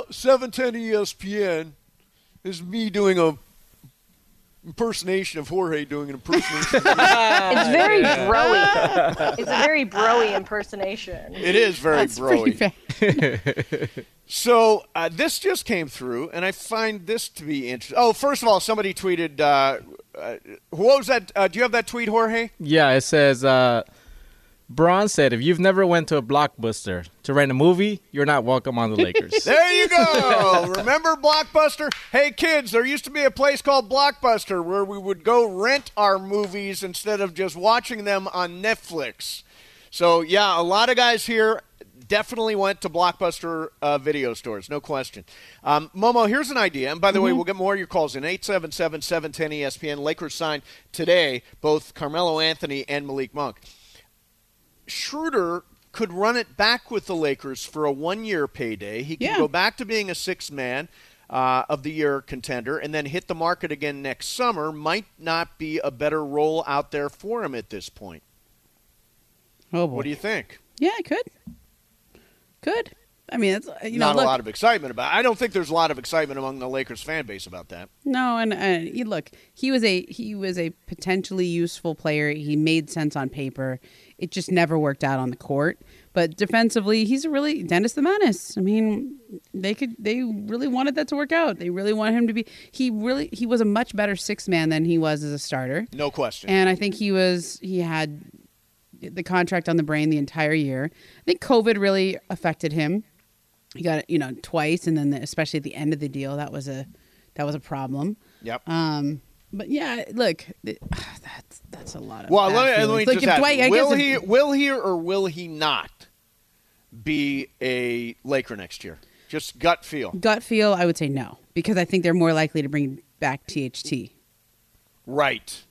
710 ESPN is me doing a impersonation of Jorge doing an impersonation. It's very broy. It's a very broy impersonation. It is very broy. Pretty So this just came through, and I find this to be interesting. Oh, first of all, somebody tweeted. What was that? Do you have that tweet, Jorge? Yeah, it says, Braun said, if you've never went to a Blockbuster to rent a movie, you're not welcome on the Lakers. There you go. Remember Blockbuster? Hey, kids, there used to be a place called Blockbuster where we would go rent our movies instead of just watching them on Netflix. So, yeah, a lot of guys here definitely went to Blockbuster video stores, no question. Momo, here's an idea. And by the way, we'll get more of your calls in. 877-710-ESPN. Lakers signed today both Carmelo Anthony and Malik Monk. Schroeder could run it back with the Lakers for a one-year payday. He can go back to being a sixth-man of the year contender and then hit the market again next summer. Might not be a better role out there for him at this point. Oh, boy. What do you think? Yeah, it could. Could. I mean, it's a lot of excitement about it. I don't think there's a lot of excitement among the Lakers fan base about that. No, and look, he was a potentially useful player. He made sense on paper. It just never worked out on the court. But defensively, he's a really Dennis the Menace. I mean, they really wanted that to work out. They really wanted him to be. He was a much better sixth man than he was as a starter. No question. And I think he had the contract on the brain the entire year. I think COVID really affected him. He got it, twice, and then especially at the end of the deal, that was a problem. Yep. But yeah, look, that's a lot of. Well, let me just ask Dwight, will he or will he not be a Laker next year? Just gut feel. Gut feel, I would say no, because I think they're more likely to bring back THT. Right.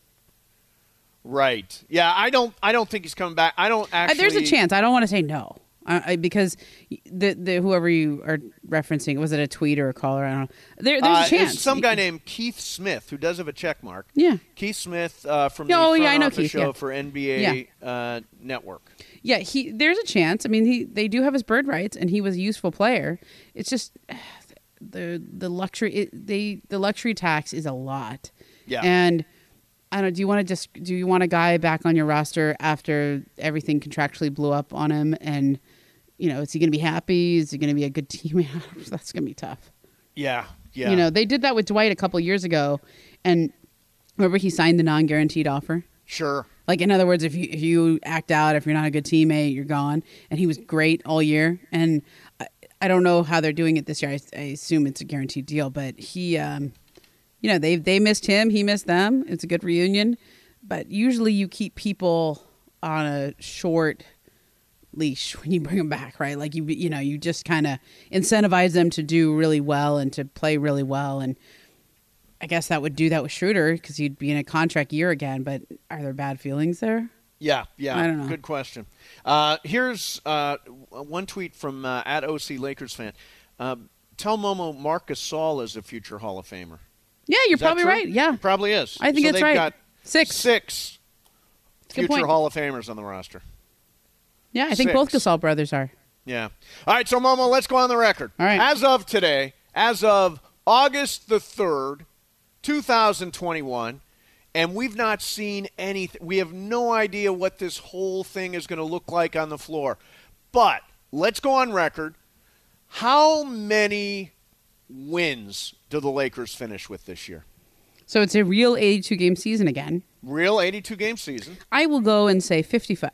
Yeah, I don't think he's coming back. I don't actually. There's a chance. I don't want to say no. Because the whoever you are referencing, was it a tweet or a caller? I don't know. There's a chance. There's some guy named Keith Smith who does have a check mark. Yeah. Keith Smith from the front office show for NBA Network. Yeah, there's a chance. I mean, they do have his bird rights, and he was a useful player. It's just the luxury the luxury tax is a lot. Yeah. And I don't know, do you want a guy back on your roster after everything contractually blew up on him? And, is he going to be happy? Is he going to be a good teammate? That's going to be tough. Yeah. They did that with Dwight a couple years ago. And remember he signed the non-guaranteed offer? Sure. Like, in other words, if you act out, if you're not a good teammate, you're gone. And he was great all year. And I don't know how they're doing it this year. I assume it's a guaranteed deal. But he... they missed him. He missed them. It's a good reunion. But usually you keep people on a short leash when you bring them back, right? Like, you just kind of incentivize them to do really well and to play really well. And I guess that would do that with Schroeder because he'd be in a contract year again. But are there bad feelings there? Yeah. I don't know. Good question. Here's one tweet from at OC Lakers fan. Tell Momo Marc Gasol is a future Hall of Famer. Yeah, you're probably right. Yeah. He probably is. I think that's right. Got six future Hall of Famers on the roster. Yeah, I think both Gasol brothers are. Yeah. All right, so Momo, let's go on the record. All right. As of today, as of August the 3rd, 2021, and we've not seen anything. We have no idea what this whole thing is going to look like on the floor. But let's go on record. How many wins do the Lakers finish with this year? So it's a real 82-game season again. Real 82-game season. I will go and say 55.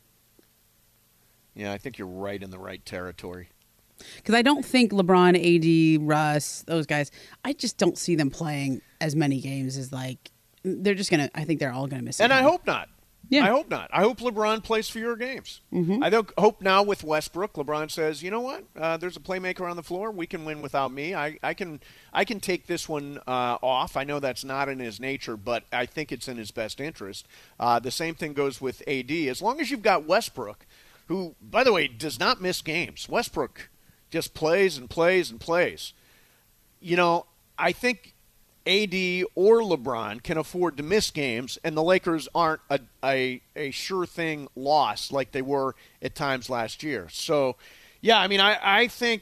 Yeah, I think you're right in the right territory. Because I don't think LeBron, AD, Russ, those guys, I just don't see them playing as many games as, they're just going to, I think they're all going to miss it. And I hope not. Yeah. I hope not. I hope LeBron plays fewer games. Mm-hmm. I hope now with Westbrook, LeBron says, you know what? There's a playmaker on the floor. We can win without me. I can take this one off. I know that's not in his nature, but I think it's in his best interest. The same thing goes with AD. As long as you've got Westbrook, who, by the way, does not miss games. Westbrook just plays and plays and plays. I think AD or LeBron can afford to miss games, and the Lakers aren't a sure thing loss like they were at times last year. So, yeah, I mean, I think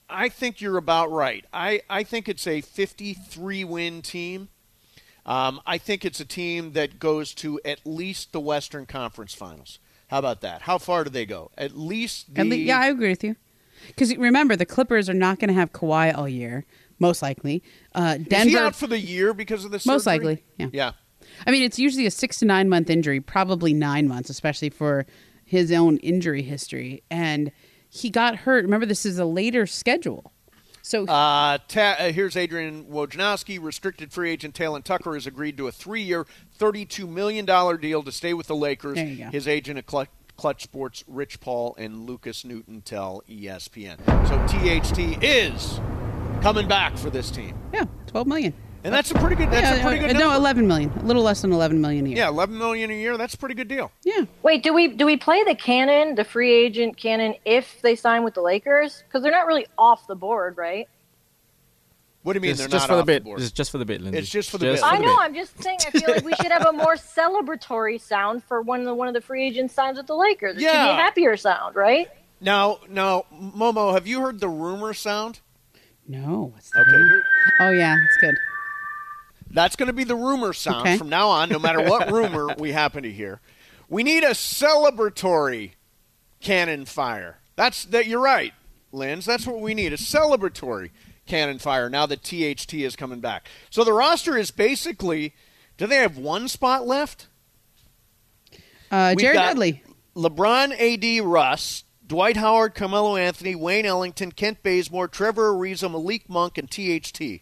I think you're about right. I think it's a 53-win team. I think it's a team that goes to at least the Western Conference Finals. How about that? How far do they go? At least Yeah, I agree with you. Because remember, the Clippers are not going to have Kawhi all year, most likely. Denver, is he out for the year because of the surgery? Most likely, yeah. Yeah. I mean, it's usually a 6 to 9 month injury, probably 9 months, especially for his own injury history. And he got hurt. Remember, this is a later schedule. So here's Adrian Wojnarowski. Restricted free agent Talon Tucker has agreed to a 3-year, $32 million deal to stay with the Lakers. There you go. His agent at Clutch Sports, Rich Paul and Lucas Newton, tell ESPN. So THT is coming back for this team. yeah, $12 million. And that's a pretty good. That's a pretty good. No, number. $11 million. A little less than $11 million a year. Yeah, $11 million a year. That's a pretty good deal. Yeah. Wait, do we play the canon, the free agent canon, if they sign with the Lakers? Because they're not really off the board, right? What do you mean It's they're just not for the off bit. the board? It's just for the bit, Lindsay. It's just for the bit. I know. I'm just saying. I feel like we should have a more celebratory sound for when one of the free agents signs with the Lakers. It should be Yeah. a happier sound, right? Now, Momo, have you heard the rumor sound? No. What's that? Okay, here, Oh, yeah. It's good. that's going to be the rumor sound Okay. from now on, no matter what rumor we happen to hear. We need a celebratory cannon fire. You're right, Linz. That's what we need, a celebratory cannon fire now that THT is coming back. So the roster is basically, do they have one spot left? We've Jared got Dudley. LeBron, AD, Russ, Dwight Howard, Carmelo Anthony, Wayne Ellington, Kent Bazemore, Trevor Ariza, Malik Monk, and THT.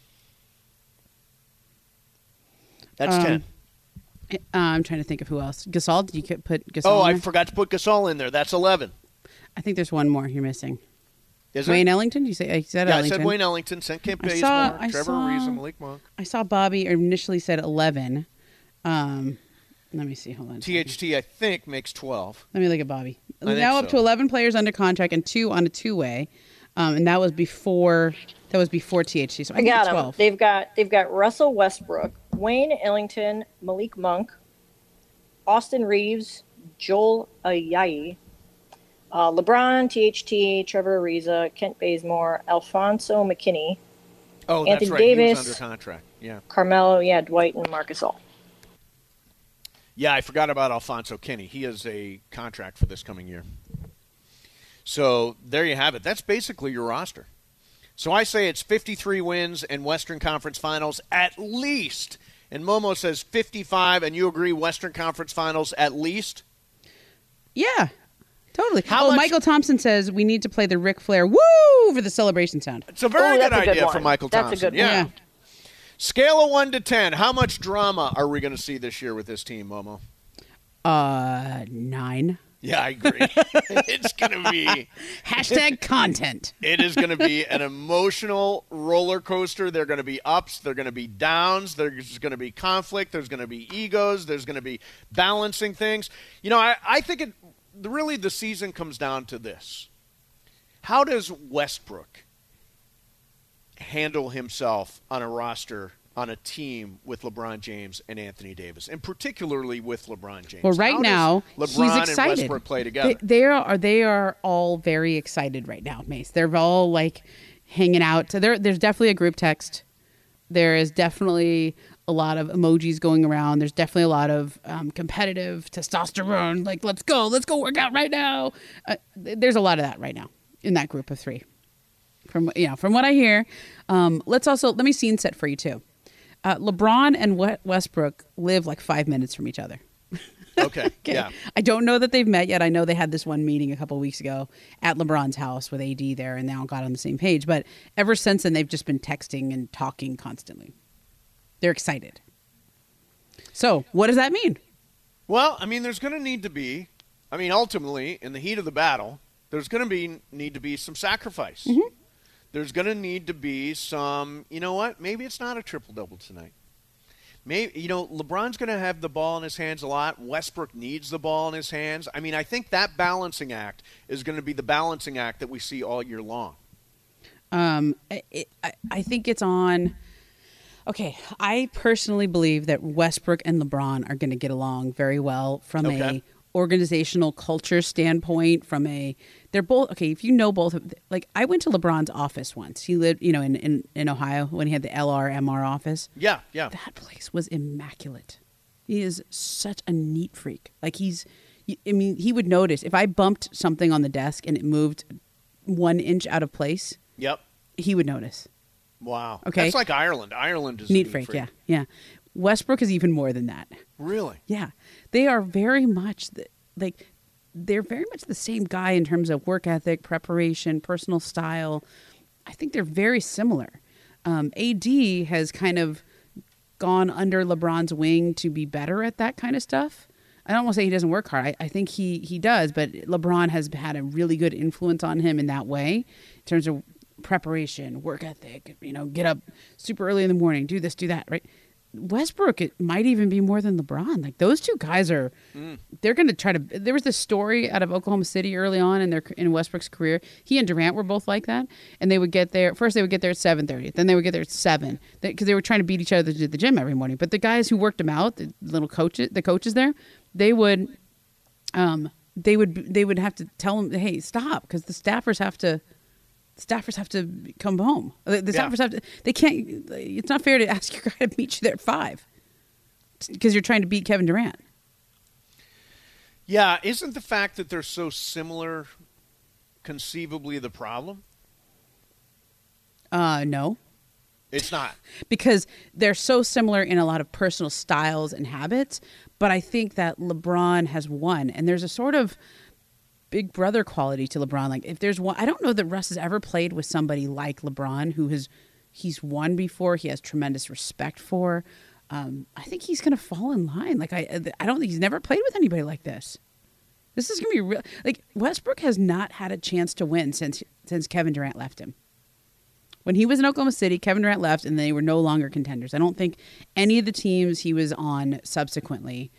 That's 10. I'm trying to think of who else. Gasol, did you put Gasol Oh, in I there? forgot to put Gasol in there. That's 11. I think there's one more you're missing. Is it? Wayne Ellington? You said Yeah, Ellington. I said Wayne Ellington, Kent I Bazemore, saw- Trevor Ariza, Malik Monk. I saw Bobby initially said 11. Let me see. Hold on. THT, I think, makes 12. Let me look at Bobby. I think Now up so. to 11 players under contract and 2 on a two-way, and that was before THC. So I I think got it's them. 12. They've got Russell Westbrook, Wayne Ellington, Malik Monk, Austin Reeves, Joel Ayayi, LeBron, THT, Trevor Ariza, Kent Bazemore, Alfonso McKinney, Oh, that's Anthony right. He Davis. was under contract. Yeah. Carmelo, Dwight, and Marcus All. Yeah, I forgot about Alfonso Kinney. He has a contract for this coming year. So there you have it. That's basically your roster. So I say it's 53 wins and Western Conference Finals at least. And Momo says 55, and you agree Western Conference Finals at least? Yeah, totally. How much- Michael Thompson says we need to play the Ric Flair woo for the celebration sound. It's a very Oh, good that's a good idea one. from Michael That's a Thompson. good one. Yeah. Scale of 1 to 10, how much drama are we going to see this year with this team, Momo? 9. Yeah, I agree. It's going to be... Hashtag content. It is going to be an emotional roller coaster. There are going to be ups. There are going to be downs. There's going to be conflict. There's going to be egos. There's going to be balancing things. You know, I think really the season comes down to this. How does Westbrook handle himself on a roster, on a team with LeBron James and Anthony Davis, and particularly with LeBron James? Well, right How now does he's LeBron excited. and Westbrook play together? They are all very excited right now, Mace. They're all like hanging out. So there's definitely a group text. There is definitely a lot of emojis going around. There's definitely a lot of competitive testosterone. Like let's go work out right now. There's a lot of that right now in that group of 3. From what I hear, let me scene set for you too. LeBron and Westbrook live like 5 minutes from each other. Okay, yeah. I don't know that they've met yet. I know they had this one meeting a couple of weeks ago at LeBron's house with AD there, and they all got on the same page. But ever since then, they've just been texting and talking constantly. They're excited. So what does that mean? Well, I mean, there's going to need to be, ultimately, in the heat of the battle, there's going to need to be some sacrifice. Mm-hmm. There's going to need to be some, you know what, maybe it's not a triple-double tonight. Maybe, LeBron's going to have the ball in his hands a lot. Westbrook needs the ball in his hands. I think that balancing act is going to be the balancing act that we see all year long. I think it's on. Okay, I personally believe that Westbrook and LeBron are going to get along very well from Okay. organizational culture standpoint, they're both okay. If you know both, like I went to LeBron's office once. He lived, in Ohio when he had the LRMR office. Yeah. That place was immaculate. He is such a neat freak. Like he would notice if I bumped something on the desk and it moved 1 inch out of place. Yep. He would notice. Wow. Okay. That's like Ireland. Ireland is Neat a freak. freak. Yeah. Westbrook is even more than that. Really? Yeah. They are very much they're very much the same guy in terms of work ethic, preparation, personal style. I think they're very similar. AD has kind of gone under LeBron's wing to be better at that kind of stuff. I don't want to say he doesn't work hard. I think he does, but LeBron has had a really good influence on him in that way in terms of preparation, work ethic, get up super early in the morning, do this, do that, right? Westbrook, it might even be more than LeBron. Like those two guys they're going to try to. There was this story out of Oklahoma City early on in Westbrook's career. He and Durant were both like that, and they would get there. First, they would get there at 7:30. Then they would get there at 7 because they were trying to beat each other to the gym every morning. But the guys who worked them out, the coaches there, they would have to tell them, hey, stop, because the staffers have to come home. The staffers have to. They can't. It's not fair to ask your guy to meet you there at 5 because you're trying to beat Kevin Durant. Yeah, isn't the fact that they're so similar conceivably the problem? No. It's not. Because they're so similar in a lot of personal styles and habits, but I think that LeBron has won, and there's a sort of big brother quality to LeBron. Like if there's one, I don't know that Russ has ever played with somebody like LeBron he's won before. He has tremendous respect for. I think he's going to fall in line. Like I don't think he's never played with anybody like this. This is going to be real. Like Westbrook has not had a chance to win since Kevin Durant left him. When he was in Oklahoma City, Kevin Durant left, and they were no longer contenders. I don't think any of the teams he was on subsequently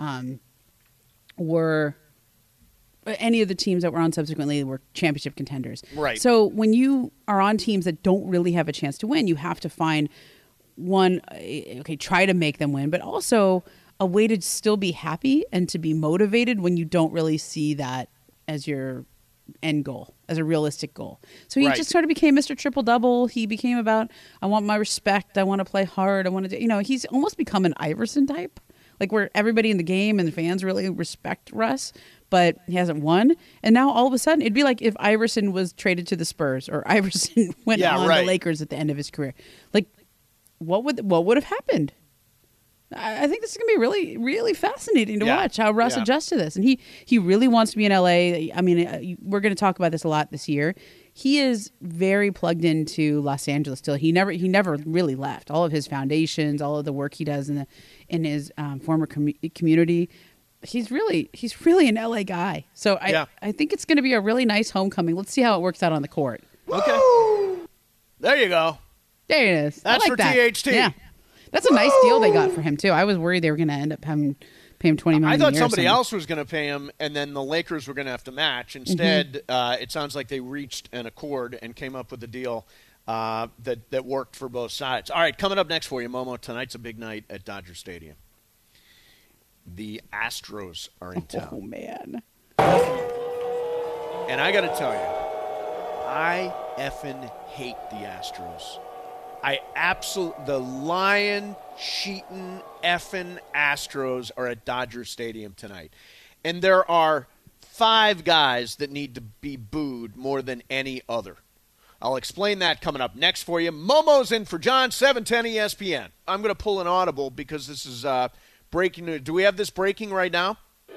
were. Any of the teams that were on subsequently were championship contenders. Right. So when you are on teams that don't really have a chance to win, you have to find one, try to make them win, but also a way to still be happy and to be motivated when you don't really see that as your end goal, as a realistic goal. So he just sort of became Mr. Triple-Double. He became about, I want my respect. I want to play hard. I want to, he's almost become an Iverson type, like where everybody in the game and the fans really respect Russ, but he hasn't won. And now all of a sudden, it'd be like if Iverson was traded to the Spurs or Iverson went on the Lakers at the end of his career. Like, what would have happened? I think this is going to be really, really fascinating to watch how Russ adjusts to this. And he really wants to be in LA. I mean, we're going to talk about this a lot this year. He is very plugged into Los Angeles still. He never really left. All of his foundations, all of the work he does in his former community. He's really an LA guy. So I think it's going to be a really nice homecoming. Let's see how it works out on the court. Okay. There you go. There it is. That's for THT. Yeah. That's a nice deal they got for him, too. I was worried they were going to end up pay him $20 million. I thought somebody else was going to pay him, and then the Lakers were going to have to match. Instead, it sounds like they reached an accord and came up with a deal that worked for both sides. All right, coming up next for you, Momo. Tonight's a big night at Dodger Stadium. The Astros are in town. Oh, man. And I got to tell you, I effing hate the Astros. The lion cheating effing Astros are at Dodger Stadium tonight. And there are 5 guys that need to be booed more than any other. I'll explain that coming up next for you. Momo's in for John, 710 ESPN. I'm going to pull an audible because this is breaking news. Do we have this breaking right now?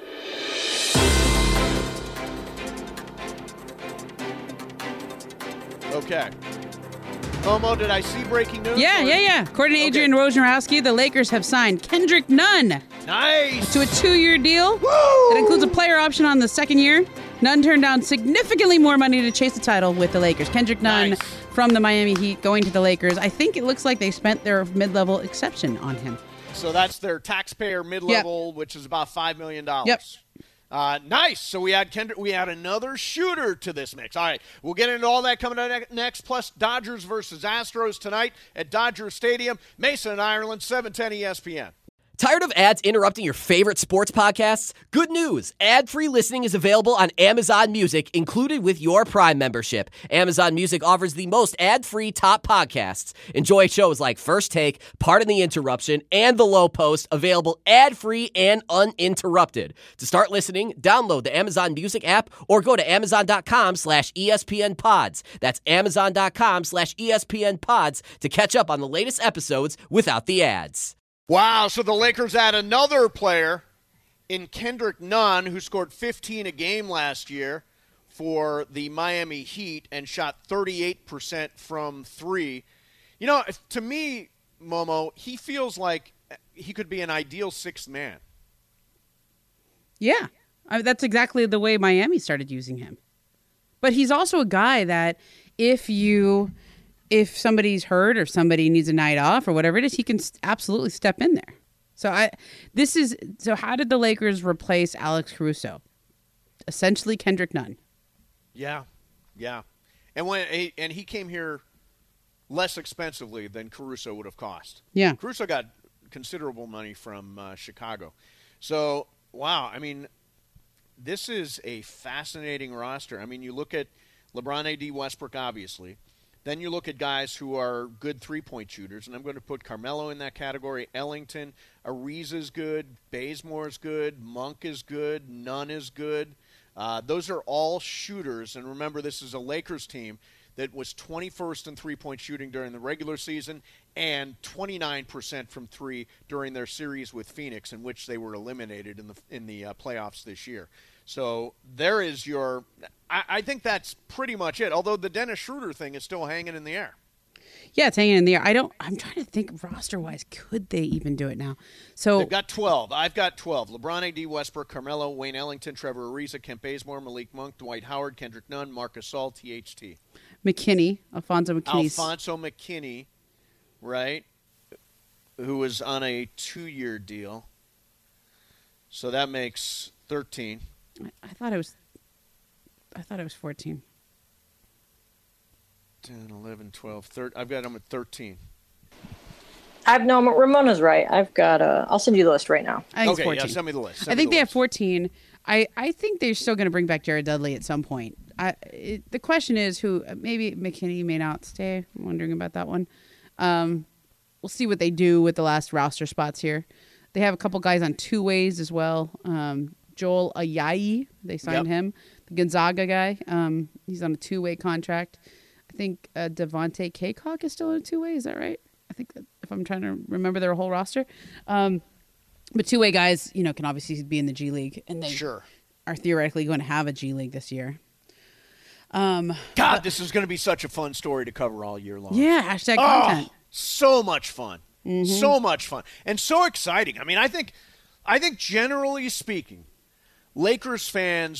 Okay. Momo, did I see breaking news? Yeah. According to Adrian Wojnarowski, the Lakers have signed Kendrick Nunn. Nice. To a 2-year deal. That includes a player option on the second year. Nunn turned down significantly more money to chase the title with the Lakers. Kendrick Nunn from the Miami Heat going to the Lakers. I think it looks like they spent their mid-level exception on him. So that's their taxpayer mid-level, which is about $5 million. Yep. Nice. So we had Kendrick. We add another shooter to this mix. All right, we'll get into all that coming up next. Plus Dodgers versus Astros tonight at Dodger Stadium, Mason, Ireland, 710 ESPN. Tired of ads interrupting your favorite sports podcasts? Good news! Ad-free listening is available on Amazon Music, included with your Prime membership. Amazon Music offers the most ad-free top podcasts. Enjoy shows like First Take, Pardon the Interruption, and The Low Post, available ad-free and uninterrupted. To start listening, download the Amazon Music app or go to amazon.com/ESPN Pods. That's amazon.com/ESPN Pods to catch up on the latest episodes without the ads. Wow, so the Lakers add another player in Kendrick Nunn, who scored 15 a game last year for the Miami Heat and shot 38% from three. You know, to me, Momo, he feels like he could be an ideal sixth man. Yeah, that's exactly the way Miami started using him. But he's also a guy that if somebody's hurt or somebody needs a night off or whatever it is, he can absolutely step in there. So how did the Lakers replace Alex Caruso? Essentially Kendrick Nunn. Yeah. And he came here less expensively than Caruso would have cost. Yeah. Caruso got considerable money from Chicago. So, wow, I mean, this is a fascinating roster. I mean, you look at LeBron, AD, Westbrook, obviously. Then you look at guys who are good three-point shooters, and I'm going to put Carmelo in that category. Ellington, Ariza's good, Bazemore's good, Monk is good, Nunn is good. Those are all shooters, and remember, this is a Lakers team that was 21st in three-point shooting during the regular season and 29% from three during their series with Phoenix, in which they were eliminated in the playoffs this year. So there is your – I think that's pretty much it, although the Dennis Schroeder thing is still hanging in the air. Yeah, it's hanging in the air. I'm trying to think roster-wise, could they even do it now? So they've got 12. I've got 12. LeBron, AD, Westbrook, Carmelo, Wayne Ellington, Trevor Ariza, Kent Bazemore, Malik Monk, Dwight Howard, Kendrick Nunn, Marc Gasol, THT. Alfonso McKinney, right, who was on a 2-year deal. So that makes 13. I thought it was 14. 10, 11, 12, 13. I've got them at 13. Ramona's right. I've got I'll send you the list right now. I think it's 14. Yeah, send me the list. I think they have 14. I think they're still going to bring back Jared Dudley at some point. The question is who, maybe McKinney may not stay. I'm wondering about that one. We'll see what they do with the last roster spots here. They have a couple guys on two ways as well. Joel Ayayi, they signed him. The Gonzaga guy, he's on a two-way contract. I think Devontae Caycock is still on a two-way. Is that right? I think that, if I'm trying to remember their whole roster. But two-way guys, can obviously be in the G League, and they are theoretically going to have a G League this year. God, this is going to be such a fun story to cover all year long. Yeah, hashtag content. So much fun. Mm-hmm. So much fun. And so exciting. I mean, I think generally speaking, Lakers fans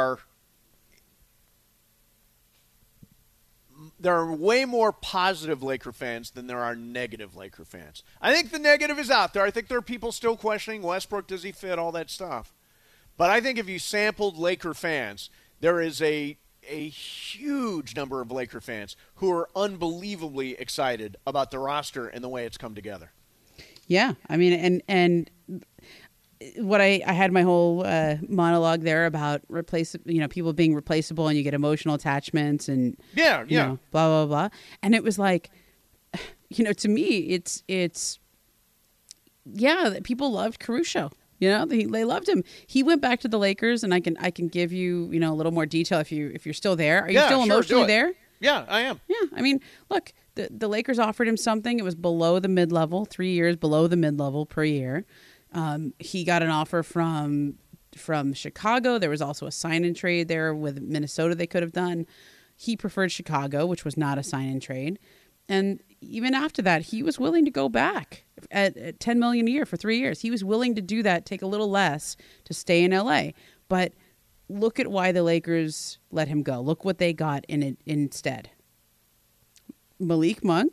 there are way more positive Laker fans than there are negative Laker fans. I think the negative is out there. I think there are people still questioning Westbrook, does he fit, all that stuff. But I think if you sampled Laker fans, there is a huge number of Laker fans who are unbelievably excited about the roster and the way it's come together. Yeah, I mean, and what I had my whole monologue there about people being replaceable, and you get emotional attachments, and blah blah blah, and it was like, to me, it's people loved Caruso. They loved him. He went back to the Lakers, and I can give you a little more detail if you're still there. Are you still emotionally there? Yeah, I am. Yeah, I mean, look, the Lakers offered him something. It was below the mid-level, 3 years below the mid-level per year. He got an offer from Chicago. There was also a sign-and trade there with Minnesota they could have done. He preferred Chicago, which was not a sign-and trade. And even after that, he was willing to go back at $10 million a year for 3 years. He was willing to do that, take a little less to stay in LA. But look at why the Lakers let him go. Look what they got in it instead. Malik Monk.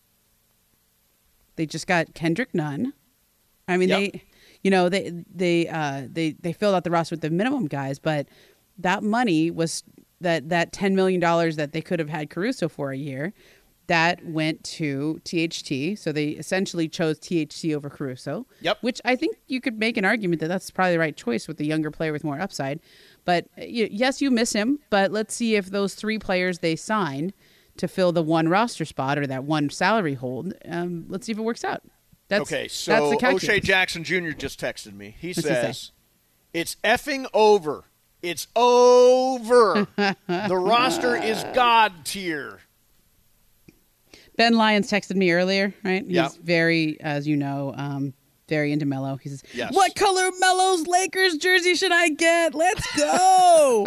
They just got Kendrick Nunn. I mean, they filled out the roster with the minimum guys, but that money was that $10 million that they could have had Caruso for a year. that went to THT. So they essentially chose THT over Caruso. Yep. Which I think you could make an argument that that's probably the right choice with the younger player with more upside. But yes, you miss him. But let's see if those 3 players they signed to fill the one roster spot or that one salary hold. Let's see if it works out. Okay, that's so the calculus. O'Shea Jackson Jr. just texted me. He What's he says, it's effing over. It's over. The roster is God tier. Ben Lyons texted me earlier, right? He's Yep. very, as you know, very into Melo. He says, Yes. "What color Melo's Lakers jersey should I get? Let's go!"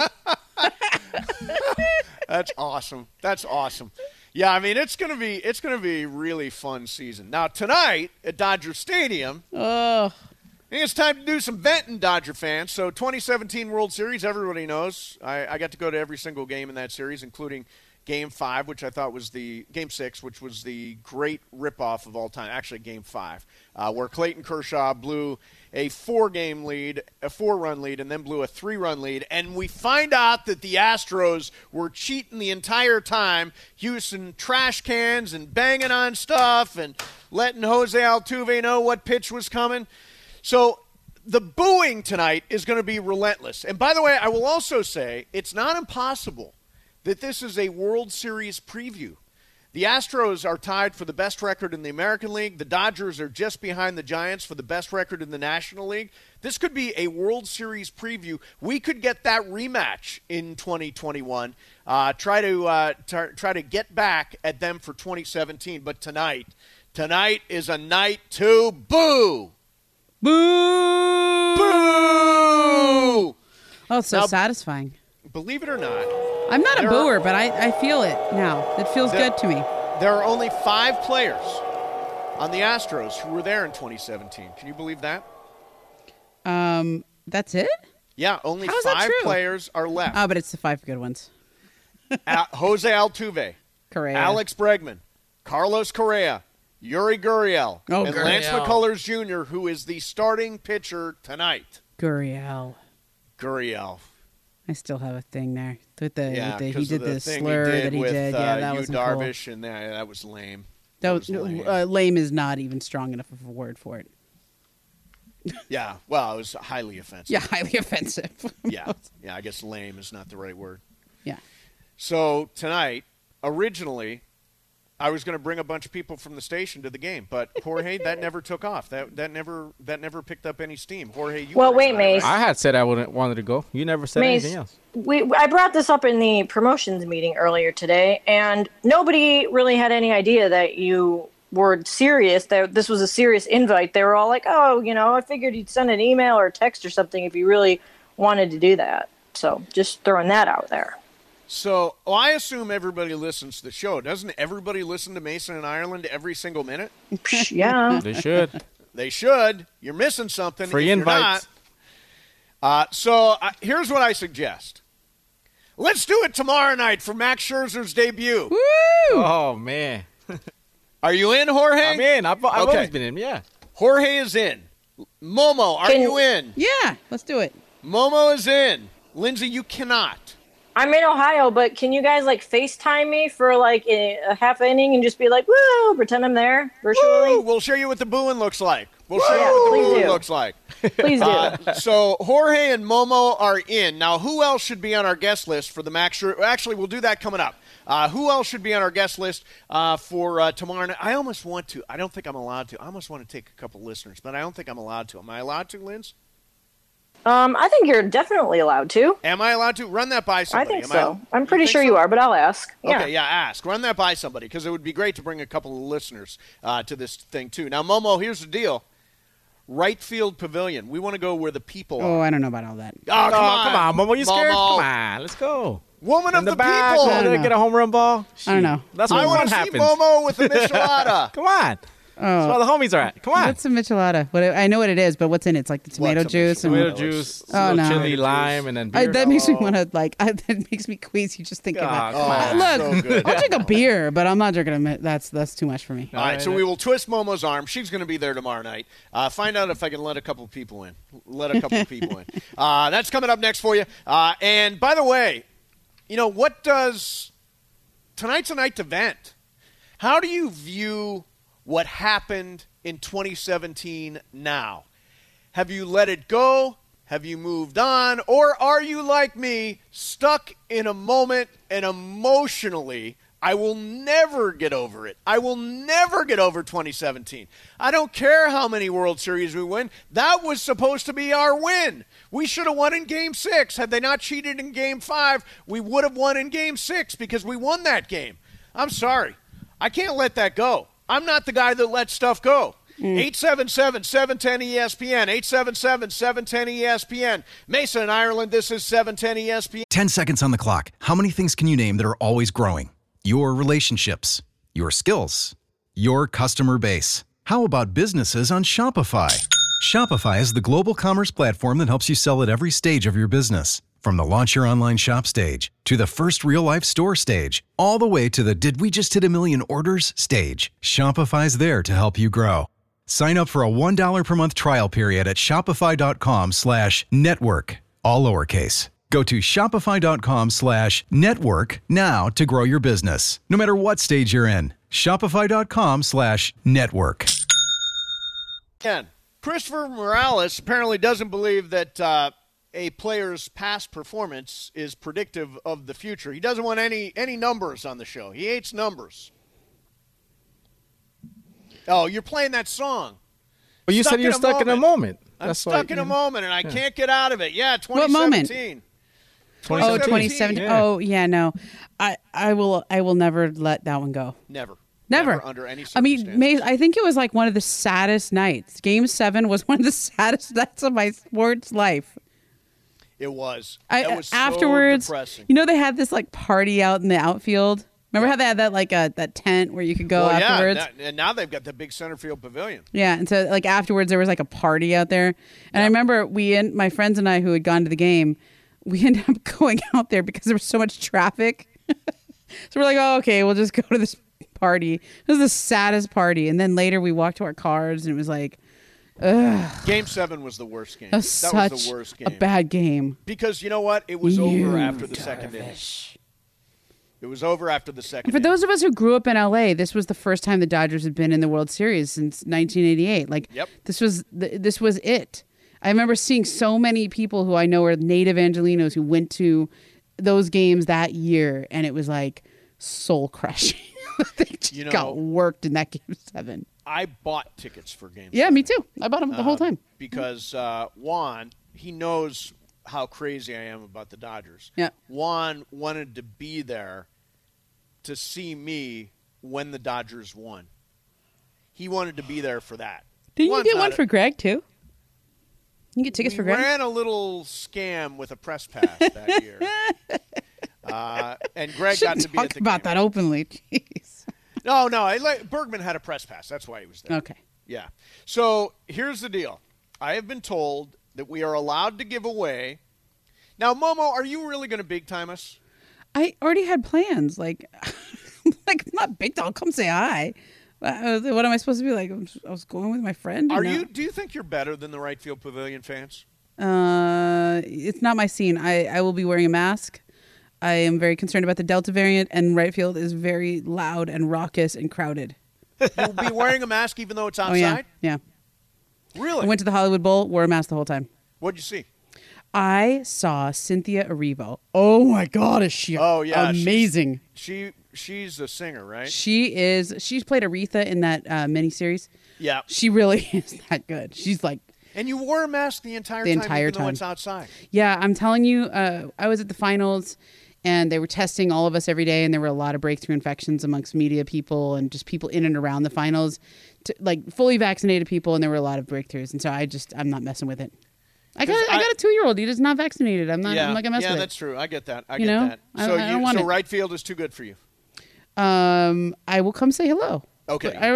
That's awesome. That's awesome. Yeah, I mean it's gonna be a really fun season. Now tonight at Dodger Stadium, Oh, I think it's time to do some venting, Dodger fans. So 2017 World Series, everybody knows. I got to go to every single game in that series, including Game 5, which I thought was Game 6, which was the great ripoff of all time. Actually, Game 5, where Clayton Kershaw blew a 4-run lead, and then blew a 3-run lead. And we find out that the Astros were cheating the entire time, using trash cans and banging on stuff and letting Jose Altuve know what pitch was coming. So the booing tonight is going to be relentless. And by the way, I will also say it's not impossible that this is a World Series preview. The Astros are tied for the best record in the American League. The Dodgers are just behind the Giants for the best record in the National League. This could be a World Series preview. We could get that rematch in 2021. Try to get back at them for 2017. But tonight is a night to boo. boo! Boo! Oh, it's so Now- satisfying. Believe it or not, I'm not a there booer, but I feel it now. It feels There- good to me. there are only 5 players on the Astros who were there in 2017. Can you believe that? That's it? Yeah, only How is that 5 true? players are left. Oh, but it's the 5 good ones. Jose Altuve, Correa. Alex Bregman, Carlos Correa, Yuri Gurriel, Oh, and Lance Gurriel. McCullers Jr., who is the starting pitcher tonight. Gurriel. Gurriel. I still have a thing there. With the, Yeah, with the, he because did of the the thing slur he did that he with, did. Yeah, that Yu was cool. Darvish, and that was lame. That was lame. lame is not even strong enough of a word for it. Yeah, well, it was highly offensive. Yeah, highly offensive. Yeah, I guess lame is not the right word. Yeah. So tonight, originally, I was going to bring a bunch of people from the station to the game, but Jorge, that never took off. That never picked up any steam. Jorge, you Well, were wait, excited, Mace. right? I had said I wanted to go. You never said Mace, anything else. I brought this up in the promotions meeting earlier today, and nobody really had any idea that you were serious, that this was a serious invite. They were all like, oh, I figured you'd send an email or text or something if you really wanted to do that. So just throwing that out there. So I assume everybody listens to the show. Doesn't everybody listen to Mason and Ireland every single minute? Psh, yeah. They should. They should. You're missing something. Free if you're invites. not. So here's what I suggest. Let's do it tomorrow night for Max Scherzer's debut. Woo! Oh, man. Are you in, Jorge? I'm in. I've Okay. always been in, yeah. Jorge is in. Momo, are you in? Yeah, let's do it. Momo is in. Lindsay, you cannot. I'm in Ohio, but can you guys FaceTime me for a half inning and just be like, woo, pretend I'm there virtually? Woo! We'll show you what the booing looks like. We'll show you Yeah, what the please booing do. looks like. Please do. So Jorge and Momo are in. Now, who else should be on our guest list for the Max Scherzer? Actually, we'll do that coming up. Who else should be on our guest list for tomorrow night? I almost want to. I don't think I'm allowed to. I almost want to take a couple listeners, but I don't think I'm allowed to. Am I allowed to, Linz? I think you're definitely allowed to. Am I allowed to? Run that by I somebody. think Am so. I'm pretty think sure so? you are, but I'll ask. Yeah. Okay, yeah, ask. Run that by somebody because it would be great to bring a couple of listeners to this thing, too. Now, Momo, here's the deal. Right field pavilion. We want to go where the people Oh, are. I don't know about all that. Oh, Come on, Momo. You scared? Momo. Come on. Let's go. Woman In of the the back. people. I don't Did I know. get a home run ball? I don't know. That's I when want fun to see happens. Momo with the Michelada. Come on. That's where Oh, the homies are at. Come on. what's a michelada? I know what it is, but what's in it? It's like the tomato What's a juice and michelada? Tomato juice, Oh, little no. chili, Tomato lime, juice. and then beer. that makes me want to that makes me queasy just thinking about. come on. Look, so good. I'll drink a beer, but I'm not drinking a. That's too much for me. All right, so we will twist Momo's arm. She's going to be there tomorrow night. Find out if I can let a couple people in. That's coming up next for you. And by the way, what does tonight's a night to vent. How do you view what happened in 2017 now? Have you let it go? Have you moved on? Or are you like me, stuck in a moment and emotionally, I will never get over it. I will never get over 2017. I don't care how many World Series we win. That was supposed to be our win. We should have won in Game 6. Had they not cheated in Game 5, we would have won in Game 6 because we won that game. I'm sorry. I can't let that go. I'm not the guy that lets stuff go. 877-710-ESPN, 877-710-ESPN. Mesa in Ireland, this is 710 ESPN. 10 seconds on the clock. How many things can you name that are always growing? Your relationships, your skills, your customer base. How about businesses on Shopify? Shopify is the global commerce platform that helps you sell at every stage of your business. From the launch your online shop stage, to the first real-life store stage, all the way to the did we just hit a million orders stage. Shopify's there to help you grow. Sign up for a $1 per month trial period at shopify.com/network, all lowercase. Go to shopify.com/network now to grow your business, no matter what stage you're in. Shopify.com/network. Again, Christopher Morales apparently doesn't believe that a player's past performance is predictive of the future. He doesn't want any numbers on the show. He hates numbers. Oh, you're playing that song. Well, you said you're stuck in a moment. I'm stuck in a moment, and I can't get out of it. Yeah, 2017. What moment? 2017. Yeah. Oh, yeah, no. I will never let that one go. Never I under any circumstances. mean, I think it was like one of the saddest nights. Game 7 was one of the saddest nights of my sports life. It was. It was afterwards, so depressing. You know, they had this like party out in the outfield. Remember how they had that like that tent where you could go afterwards? Yeah, and now they've got the big center field pavilion. Yeah, and so like afterwards there was like a party out there, and I remember my friends and I who had gone to the game, we ended up going out there because there was so much traffic. So we're like, oh, okay, we'll just go to this party. It was the saddest party, and then later we walked to our cars, and it was like, ugh. Game 7 was the worst game. That was such the worst game. A bad game. Because you know what? It was over after the second inning. It was over after the second. For those of us who grew up in LA, this was the first time the Dodgers had been in the World Series since 1988. Like, this was it. I remember seeing so many people who I know are native Angelinos who went to those games that year, and it was like soul crushing. They just got worked in that Game 7. I bought tickets for Game 7. Yeah, me too. I bought them the whole time because Juan, he knows how crazy I am about the Dodgers. Yeah, Juan wanted to be there to see me when the Dodgers won. He wanted to be there for that. Didn't you get one for Greg, too? You get tickets for Greg? We ran a little scam with a press pass that year. And Greg got to be at the game. Talk about that openly. Jeez. No. Bergman had a press pass. That's why he was there. Okay. Yeah. So here's the deal. I have been told that we are allowed to give away. Now, Momo, are you really going to big time us? I already had plans. Like not big time. Come say hi. What am I supposed to be like? I was going with my friend. Do you think you're better than the right field pavilion fans? It's not my scene. I will be wearing a mask. I am very concerned about the Delta variant, and right field is very loud and raucous and crowded. You'll be wearing a mask even though it's outside? Oh, yeah. Really? I went to the Hollywood Bowl, wore a mask the whole time. What'd you see? I saw Cynthia Erivo. Oh my God, is she amazing? She's a singer, right? She's played Aretha in that miniseries. Yeah. She really is that good. She's like. And you wore a mask the entire time even though it's outside. Yeah, I'm telling you, I was at the finals and they were testing all of us every day, and there were a lot of breakthrough infections amongst media people and just people in and around the finals, like fully vaccinated people, and there were a lot of breakthroughs. And so I'm not messing with it. I got a 2-year-old. He is not vaccinated. I'm not gonna mess with it. Yeah, that's true. I get that. I get that. So right field is too good for you. I will come say hello. Okay. No.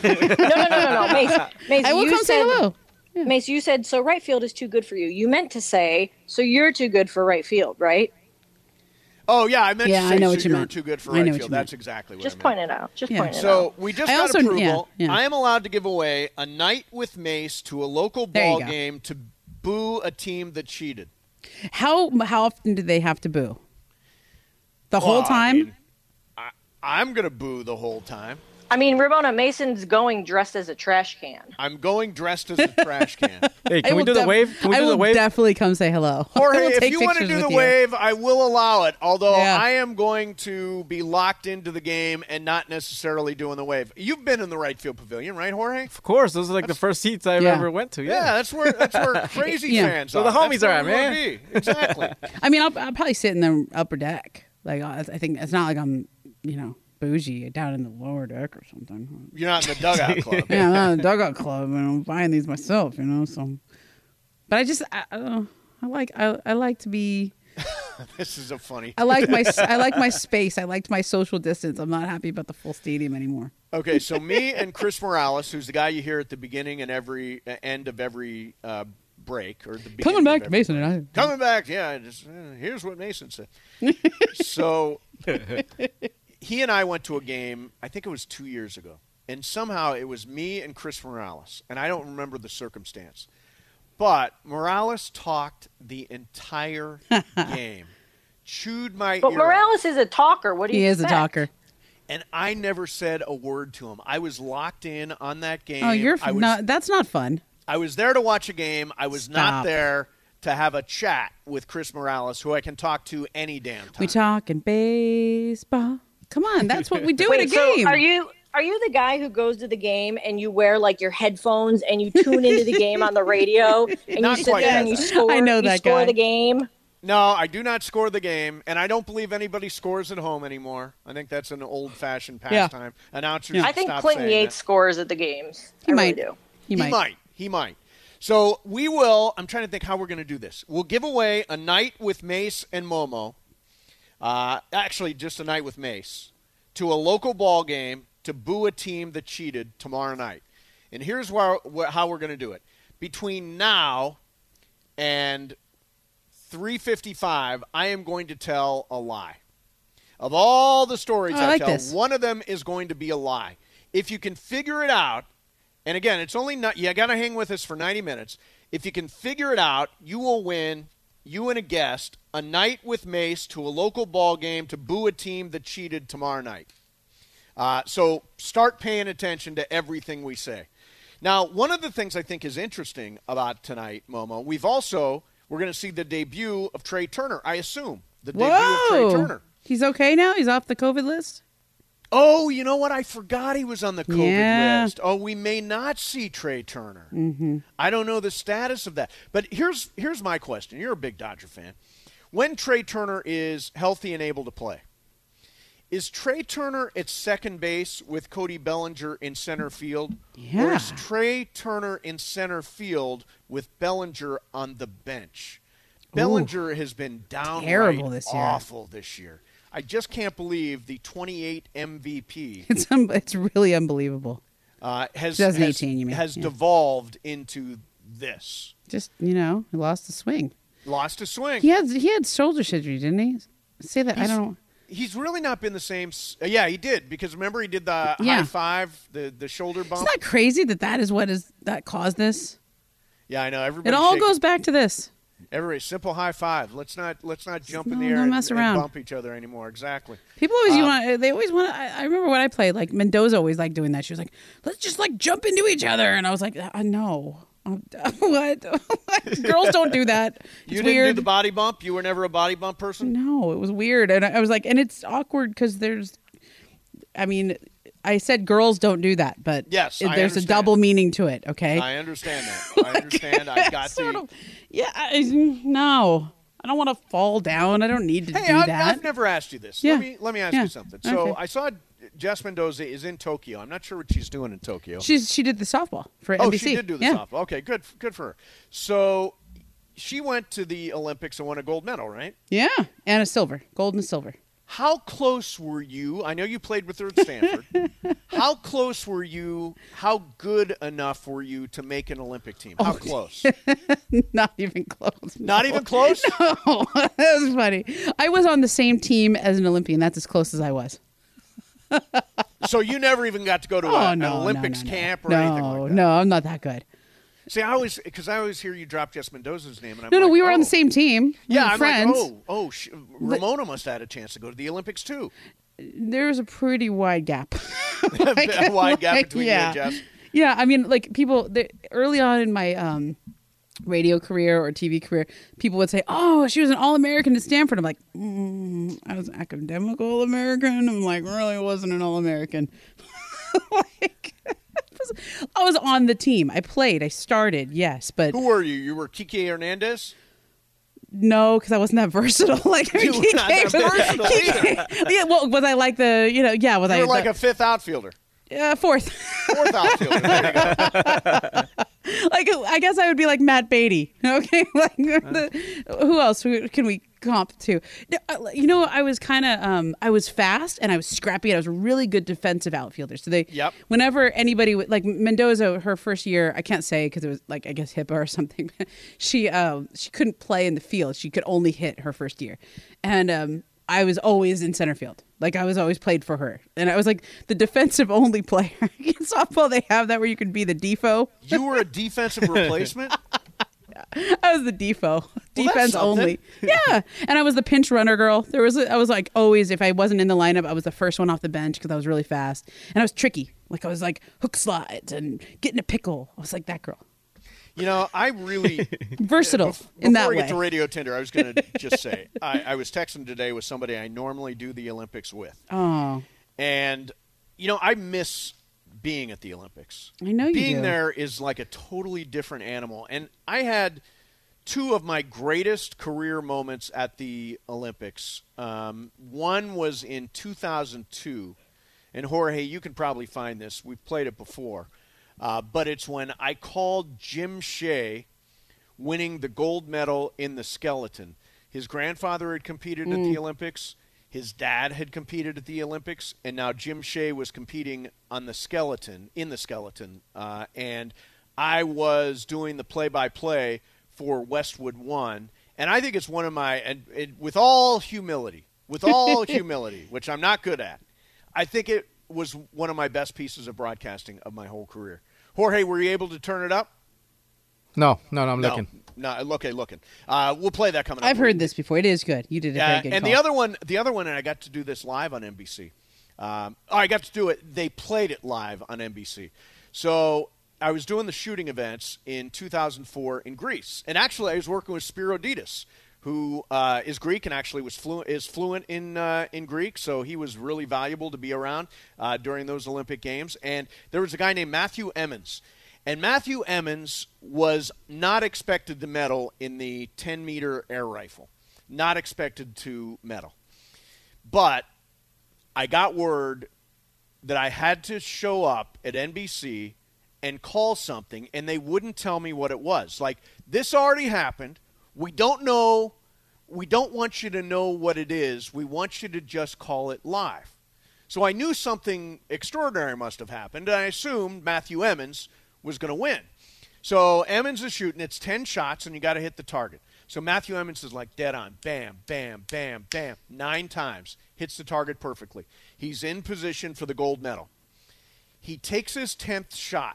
Mace, I will come say hello. Yeah. Mace, you said so right field is too good for you. You meant to say so you're too good for right field, right? Oh yeah, I meant to say I know what you you're meant. too good for right field. That's exactly what I meant. Just point it out. Point it out. So we just got approval. Yeah. I am allowed to give away a night with Mace to a local ball game to boo a team that cheated. How often do they have to boo? The whole time? I'm going to boo the whole time. I mean, Ramona Mason's going dressed as a trash can. I'm going dressed as a trash can. Hey, can we do the wave? Can we I do the will wave? definitely come say hello. I Jorge, will if take you want to pictures do the with you. wave, I will allow it. Although Yeah. I am going to be locked into the game and not necessarily doing the wave. You've been in the right field pavilion, right, Jorge? Of course, those are like the first seats I Yeah. ever went to. Yeah, that's where crazy Yeah. fans So are. the homies That's where are at, we wanna man. be. Exactly. I mean, I'll probably sit in the upper deck. Like, I think it's not like I'm, bougie down in the lower deck or something. You're not in the dugout club. Yeah, I'm not in the dugout club, and I'm buying these myself, So, but I just, I don't know. I like to be. This is a funny. I like my space. I liked my social distance. I'm not happy about the full stadium anymore. Okay, so me and Chris Morales, who's the guy you hear at the beginning and every end of every break, or the beginning Coming back of to every Mason and I. Coming back, yeah. Here's what Mason said. So he and I went to a game, I think it was 2 years ago, and somehow it was me and Chris Morales, and I don't remember the circumstance. But Morales talked the entire game, chewed my But ear Morales off, is a talker. What do you He is a expect? talker. and I never said a word to him. I was locked in on that game. Oh, I was, not. That's not fun. I was there to watch a game. I was not Stop. there to have a chat with Chris Morales, who I can talk to any damn time. We talking baseball. Come on, that's what we do Wait, in a so game. are you the guy who goes to the game and you wear like your headphones and you tune into the game on the radio and Not you sit quite there that and you bad. score? I know you that score guy. the game. No, I do not score the game, and I don't believe anybody scores at home anymore. I think that's an old-fashioned Yeah. pastime. Announcers Yeah. I think stop Clinton saying Yates that. scores at the games. He I might. really do. He might. He might. So we will. I'm trying to think how we're going to do this. We'll give away a night with Mace and Momo. Actually, just a night with Mace to a local ball game to boo a team that cheated tomorrow night. And here's how we're going to do it. Between now and 3:55, I am going to tell a lie. Of all the stories I I like tell, this. one of them is going to be a lie. If you can figure it out, and again, it's only not, you got to hang with us for 90 minutes. If you can figure it out, you will win, you and a guest, a night with Mace to a local ball game to boo a team that cheated tomorrow night. So start paying attention to everything we say. Now, one of the things I think is interesting about tonight, Momo, we're going to see the debut of Trey Turner, I assume. The debut of Trey Whoa. Turner. He's okay now? He's off the COVID list? Oh, you know what? I forgot he was on the COVID Yeah. list. Oh, we may not see Trey Turner. Mm-hmm. I don't know the status of that. But here's my question. You're a big Dodger fan. When Trey Turner is healthy and able to play, is Trey Turner at second base with Cody Bellinger in center field? Yeah. Or is Trey Turner in center field with Bellinger on the bench? Bellinger has been downright Terrible this year. awful this year. I just can't believe the 28 MVP It's really unbelievable. has 2018, you mean. has Yeah. devolved into this. Just, he lost the swing. Lost a swing. He had shoulder surgery, didn't he? Say that. I don't know. He's really not been the same. Yeah, he did, because remember he did the Yeah. high five, the shoulder bump. Isn't that crazy that is what that caused this? Yeah, I know. Everybody. It all shaking. goes back to this. Everybody, simple high five. Let's not jump in the No, air don't mess and around. bump each other anymore. Exactly. People always they always want. I remember when I played, like Mendoza always liked doing that. She was like, "Let's just like jump into each other," and I was like, "No, what? Girls don't do that. It's You didn't weird." do the body bump. You were never a body bump person. No, it was weird, and I was like, and it's awkward because I said girls don't do that, but Yes, I there's a understand. double meaning to it. Okay, I understand that. I understand. I got sort the. of. Yeah, no, I don't want to fall down. I don't need to Hey, do I've that. never asked you this. Yeah. Let me ask Yeah. you something. So Okay. I saw Jess Mendoza is in Tokyo. I'm not sure what she's doing in Tokyo. She did the softball for Oh, NBC. she did do the yeah. softball. Okay, good for her. So she went to the Olympics and won a gold medal, right? Yeah, and a silver, gold and silver. How close were you? I know you played with her at Stanford. How close were you? How good enough were you to make an Olympic team? How close? Not even close. Not even close? Oh, that was funny. I was on the same team as an Olympian. That's as close as I was. So you never even got to go to an Olympics camp or anything like that? No, I'm not that good. See, I always hear you drop Jess Mendoza's name, and I'm No, like, we were on oh. the same team. We Yeah, were I'm friends. like, Ramona must have had a chance to go to the Olympics too. there was a pretty wide gap. A wide gap between you and Jess. Yeah, I mean, like early on in my radio career or TV career, people would say, "Oh, she was an All-American at Stanford." I'm like, I was an academic All-American. I'm like, really wasn't an All-American. Like, I was on the team. I played. I started. Yes, but who were you? You were Kike Hernandez. No, because I wasn't that versatile. Like You were not that versatile either. Yeah, well, was I like the was You I were like a fifth outfielder. Fourth? Fourth outfielder. There you go. Like, I guess I would be like Matt Beatty. Okay, like who else can we comp to? You know, I was kind of I was fast and I was scrappy and I was a really good defensive outfielder. So whenever anybody would, like Mendoza, her first year, I can't say because it was like I guess HIPAA or something. She couldn't play in the field. She could only hit her first year, and I was always in center field. Like I was always played for her. And I was like the defensive only player. In softball, they have that where you can be the defo. You were a defensive replacement? I was the defo. Defense only. Yeah. And I was the pinch runner girl. I was like always, if I wasn't in the lineup, I was the first one off the bench because I was really fast. And I was tricky. Like I was like hook slides and getting a pickle. I was like that girl. You know, I really versatile in that way. Before we get to Radio Tinder, I was going to just say I was texting today with somebody I normally do the Olympics with. Oh, and you know, I miss being at the Olympics. I know you do. Being there is like a totally different animal. And I had two of my greatest career moments at the Olympics. One was in 2002, and Jorge, you can probably find this. We've played it before. But it's when I called Jim Shea winning the gold medal in the skeleton. His grandfather had competed at the Olympics. His dad had competed at the Olympics. And now Jim Shea was competing in the skeleton. And I was doing the play-by-play for Westwood One. And I think it's one of my – with all humility, which I'm not good at, I think it was one of my best pieces of broadcasting of my whole career. Jorge, were you able to turn it up? No, I'm looking. No, looking. We'll play that coming up. I've heard this before. It is good. You did a very good and call. the other one, and I got to do this live on NBC. I got to do it. They played it live on NBC. So I was doing the shooting events in 2004 in Greece, and actually I was working with Spiro Didas, who is Greek and actually is fluent in Greek, so he was really valuable to be around during those Olympic Games. And there was a guy named Matthew Emmons, and Matthew Emmons was not expected to medal in the 10-meter air rifle, not expected to medal. But I got word that I had to show up at NBC and call something, and they wouldn't tell me what it was. Like, this already happened. We don't know. We don't want you to know what it is. We want you to just call it live. So I knew something extraordinary must have happened, and I assumed Matthew Emmons was going to win. So Emmons is shooting. It's 10 shots, and you got to hit the target. So Matthew Emmons is like dead on. Bam, bam, bam, bam. 9 times. Hits the target perfectly. He's in position for the gold medal. He takes his 10th shot,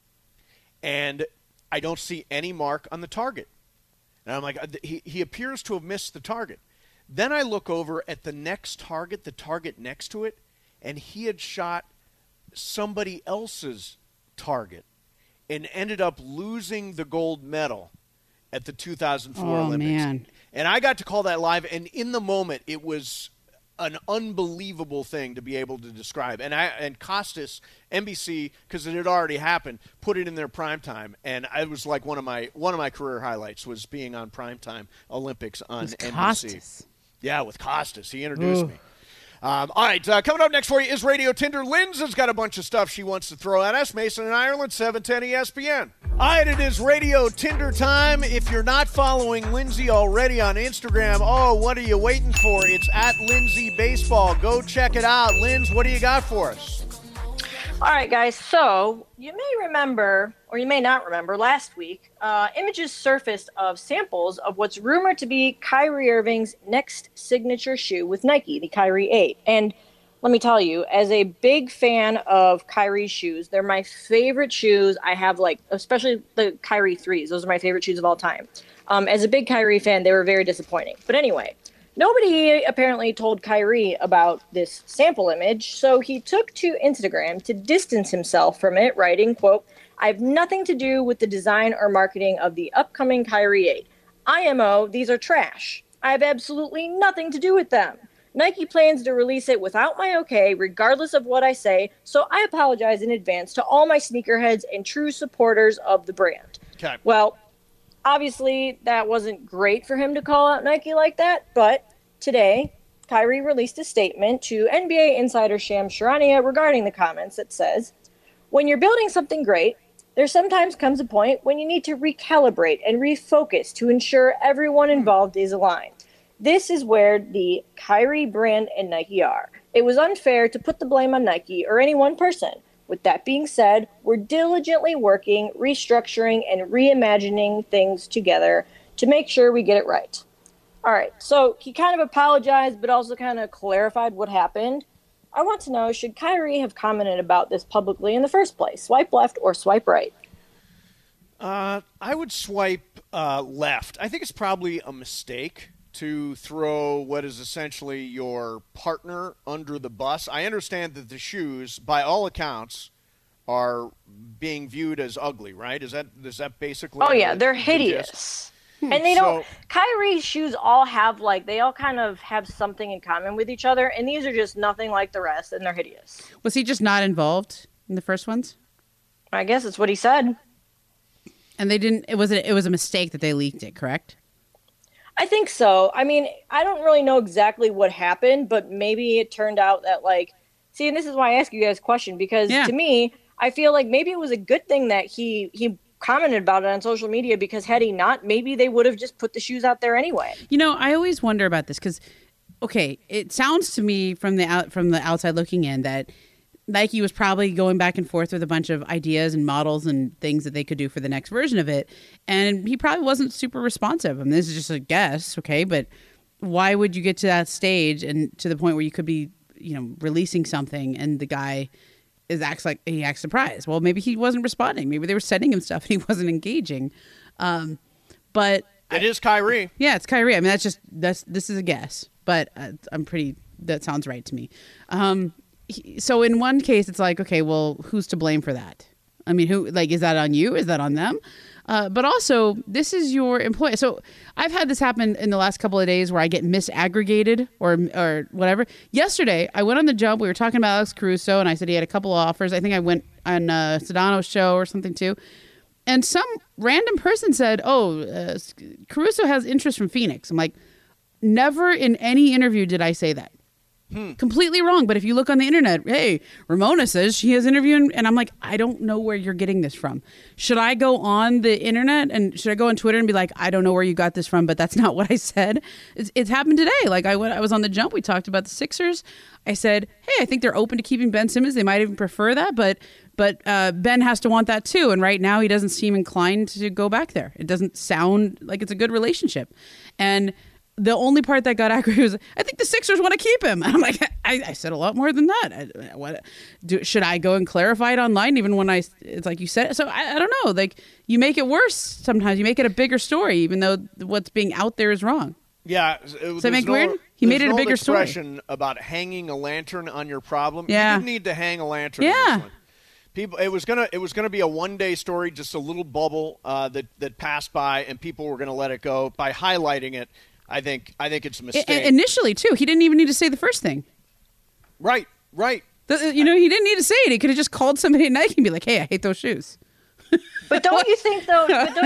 and I don't see any mark on the target. And I'm like, he appears to have missed the target. Then I look over at the next target, the target next to it, and he had shot somebody else's target and ended up losing the gold medal at the 2004 Olympics. Man. And I got to call that live, and in the moment, it was an unbelievable thing to be able to describe. And Costas, NBC, because it had already happened, put it in their primetime, and it was like one of my career highlights was being on primetime Olympics on NBC. Costas. Yeah, with Costas. He introduced me. All right, coming up next for you is Radio Tinder. Lynn's has got a bunch of stuff she wants to throw at us. Mason in Ireland, 710 ESPN. All right, it is Radio Tinder time. If you're not following Lindsay already on Instagram, what are you waiting for? It's at Lindsay Baseball. Go check it out. Linz, what do you got for us? All right, guys. So you may remember, or you may not remember, last week, images surfaced of samples of what's rumored to be Kyrie Irving's next signature shoe with Nike, the Kyrie 8. And let me tell you, as a big fan of Kyrie's shoes, they're my favorite shoes. I have, especially the Kyrie 3s. Those are my favorite shoes of all time. As a big Kyrie fan, they were very disappointing. But anyway, Nobody apparently told Kyrie about this sample image, so he took to Instagram to distance himself from it, writing, quote, "I have nothing to do with the design or marketing of the upcoming Kyrie 8. IMO, these are trash. I have absolutely nothing to do with them. Nike plans to release it without my okay, regardless of what I say, so I apologize in advance to all my sneakerheads and true supporters of the brand." Okay. Well, obviously, that wasn't great for him to call out Nike like that, but today, Kyrie released a statement to NBA insider Shams Charania regarding the comments that says, "When you're building something great, there sometimes comes a point when you need to recalibrate and refocus to ensure everyone involved is aligned. This is where the Kyrie brand and Nike are. It was unfair to put the blame on Nike or any one person. With that being said, we're diligently working, restructuring, and reimagining things together to make sure we get it right." All right, so he kind of apologized, but also kind of clarified what happened. I want to know, should Kyrie have commented about this publicly in the first place? Swipe left or swipe right? I would swipe left. I think it's probably a mistake to throw what is essentially your partner under the bus. I understand that the shoes, by all accounts, are being viewed as ugly, right? Is that basically? Oh yeah, they're hideous. And they don't. Kyrie's shoes all have they all kind of have something in common with each other, and these are just nothing like the rest, and they're hideous. Was he just not involved in the first ones? I guess that's what he said. And they didn't. It was a mistake that they leaked it, correct? I think so. I mean, I don't really know exactly what happened, but maybe it turned out that see, and this is why I ask you guys a question, because to me, I feel like maybe it was a good thing that he commented about it on social media, because had he not, maybe they would have just put the shoes out there anyway. You know, I always wonder about this because, okay, it sounds to me from the outside looking in that Nike was probably going back and forth with a bunch of ideas and models and things that they could do for the next version of it. And he probably wasn't super responsive. I mean, this is just a guess, okay? But why would you get to that stage and to the point where you could be, releasing something and the guy acts surprised? Well, maybe he wasn't responding. Maybe they were sending him stuff and he wasn't engaging. But it is Kyrie. Yeah, it's Kyrie. I mean, this is a guess, but that sounds right to me. So in one case, it's okay, well, who's to blame for that? I mean, is that on you? Is that on them? But also, this is your employer. So I've had this happen in the last couple of days where I get misaggregated or whatever. Yesterday, I went on The Jump. We were talking about Alex Caruso, and I said he had a couple of offers. I think I went on Sedano's show or something too. And some random person said, Caruso has interest from Phoenix. I'm like, never in any interview did I say that. Completely wrong. But if you look on the internet, hey, Ramona says she has interviewed, and I'm like, I don't know where you're getting this from. Should I go on the internet and should I go on Twitter and be like, I don't know where you got this from, but that's not what I said? It's happened today. I was on The Jump. We talked about the Sixers. I said, hey, I think they're open to keeping Ben Simmons. They might even prefer that, but Ben has to want that too. And right now he doesn't seem inclined to go back there. It doesn't sound like it's a good relationship. And the only part that got accurate was, I think the Sixers want to keep him. And I'm like, I said a lot more than that. Should I go and clarify it online, even when it's like you said? So I don't know. You make it worse sometimes. You make it a bigger story, even though what's being out there is wrong. Yeah. Does that make weird? He made it a bigger story. Expression about hanging a lantern on your problem. Yeah. You didn't need to hang a lantern on this one. People, it was gonna be a one-day story, just a little bubble that passed by, and people were gonna let it go. By highlighting it, I think it's a mistake. Initially, too, he didn't even need to say the first thing. Right. He didn't need to say it. He could have just called somebody at Nike and be like, "Hey, I hate those shoes." But don't you think, though?